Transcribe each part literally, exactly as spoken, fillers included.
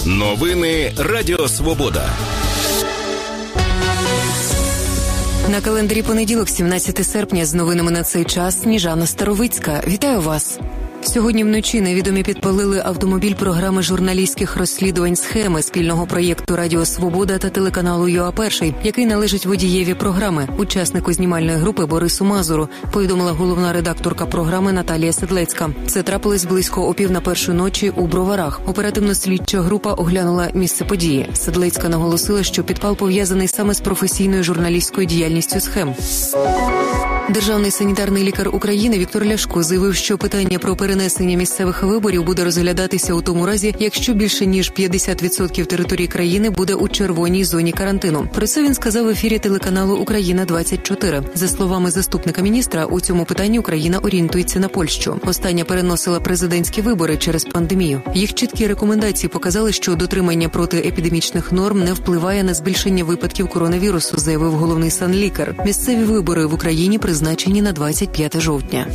Новини Радіо Свобода. На календарі понеділок, сімнадцяте серпня, з новинами на цей час Сніжана Старовицька. Вітаю вас! Сьогодні вночі невідомі підпалили автомобіль програми журналістських розслідувань «Схеми» спільного проєкту «Радіо Свобода» та телеканалу ЮА Перший, який належить водієві програми, учаснику знімальної групи Борису Мазуру, повідомила головна редакторка програми Наталія Седлецька. Це трапилось близько о пів на першу ночі у Броварах. Оперативно-слідча група оглянула місце події. Седлецька наголосила, що підпал пов'язаний саме з професійною журналістською діяльністю «Схем». Державний санітарний лікар України Віктор Ляшко заявив, що питання про перенесення місцевих виборів буде розглядатися у тому разі, якщо більше ніж п'ятдесят відсотків території країни буде у червоній зоні карантину. Про це він сказав в ефірі телеканалу «Україна двадцять чотири». За словами заступника міністра, у цьому питанні Україна орієнтується на Польщу. Остання переносила президентські вибори через пандемію. Їх чіткі рекомендації показали, що дотримання протиепідемічних норм не впливає на збільшення випадків коронавірусу, заявив головний санлікар. Місцеві вибори в Україні призначені на двадцять п'яте жовтня.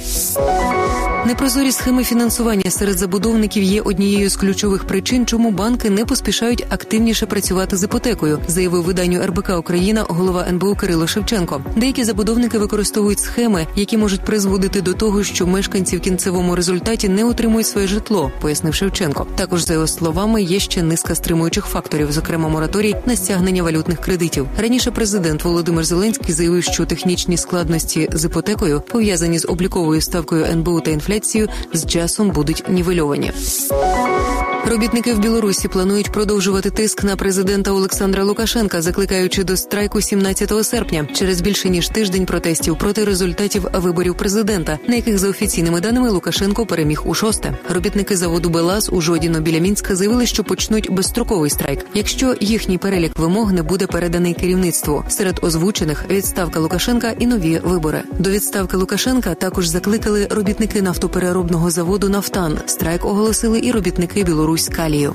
Непрозорі схеми фінансування серед забудовників є однією з ключових причин, чому банки не поспішають активніше працювати з іпотекою, заявив виданню ер бе ка «Україна» голова ен бе у Кирило Шевченко. Деякі забудовники використовують схеми, які можуть призводити до того, що мешканці в кінцевому результаті не отримують своє житло, пояснив Шевченко. Також, за його словами, є ще низка стримуючих факторів, зокрема мораторій на стягнення валютних кредитів. Раніше президент Володимир Зеленський заявив, що технічні складності з іпотекою, пов'язані з обліковою ставкою ен бе у та інфляцією, з часом будуть нівельовані. Робітники в Білорусі планують продовжувати тиск на президента Олександра Лукашенка, закликаючи до страйку сімнадцятого серпня через більше ніж тиждень протестів проти результатів виборів президента, на яких, за офіційними даними, Лукашенко переміг у шосте. Робітники заводу «Белаз» у Жодіно біля Мінська заявили, що почнуть безстроковий страйк, якщо їхній перелік вимог не буде переданий керівництву. Серед озвучених – відставка Лукашенка і нові вибори. До відставки Лукашенка також закликали робітники нафтопереробного заводу «Нафтан». Страйк оголосили і робітники Білорусі. Калію.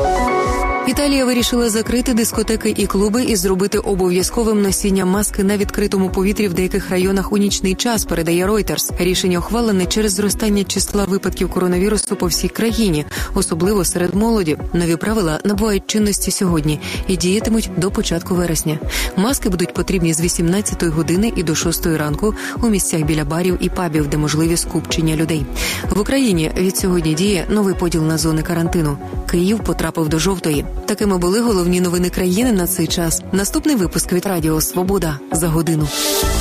Італія вирішила закрити дискотеки і клуби і зробити обов'язковим носіння маски на відкритому повітрі в деяких районах у нічний час, передає Reuters. Рішення ухвалене через зростання числа випадків коронавірусу по всій країні, особливо серед молоді. Нові правила набувають чинності сьогодні і діятимуть до початку вересня. Маски будуть потрібні з вісімнадцятої години і до шостої ранку у місцях біля барів і пабів, де можливі скупчення людей. В Україні від сьогодні діє новий поділ на зони карантину. Київ потрапив до жовтої. Такими були головні новини країни на цей час. Наступний випуск від Радіо Свобода за годину.